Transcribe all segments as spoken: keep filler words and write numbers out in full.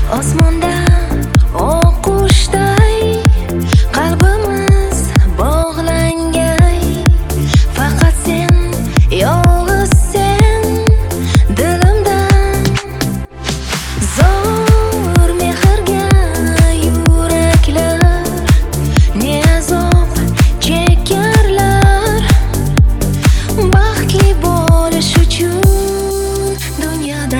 Osmonda oqqushday qalbimiz bog'langan, faqat sen, yolg'iz sen dilimda. Zo'r mehrga yuraklar ne azob chekarlar, baxtli bo'lish uchun dunyoda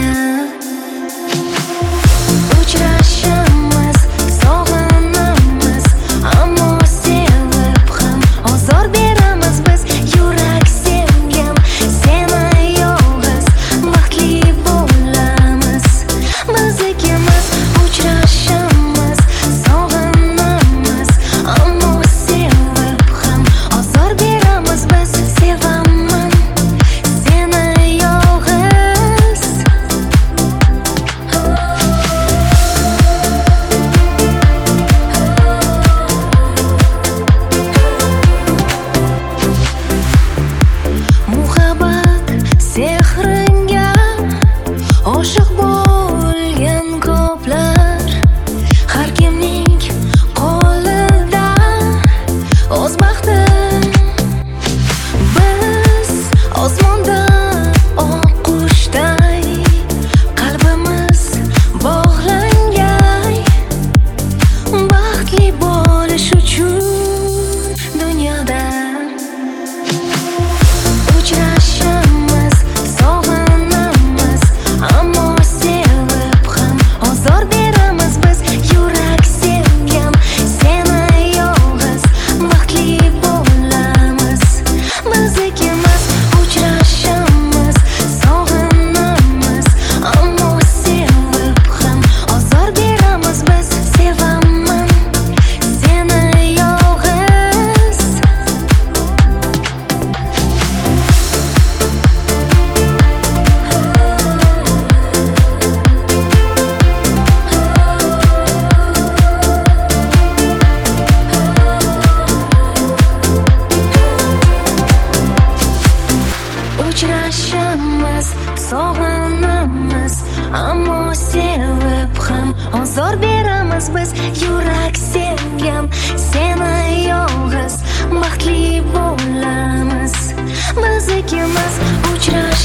uchrashamiz, sog'inamiz, ammo sevib ham ozor beramiz biz. Yurak sevgim, seni yolg'iz baxtli bo'lamiz biz ikkimiz. Uchrashamiz, sog'inamiz, ammo sevib ham ozor beramiz biz. Sevaman seni yolg'iz. Muhabbat sehringa oshiq bo'lgan ko'plar, har kimning qo'lida o'z baxti. Biz osmonda oqqushday qalbimiz bog'langan, baxtli bo'lish uchun dunyoda uchrashamiz, sog'inamiz, ammo sevib ham ozor beramiz biz. Yurak sevgim, seni yolg'iz baxtli bo'lamiz biz ikkimiz. Uchrashamiz, sog'inamiz, ammo sevib ham ozor beramiz biz. Sevaman seni yolg'iz. Uchrashamiz, sog'inamiz, ammo sevib ham ozor beramiz biz. Yurak sevgim, seni yolg'iz baxtli bo'lamiz biz ikkimiz. Uchrashamiz.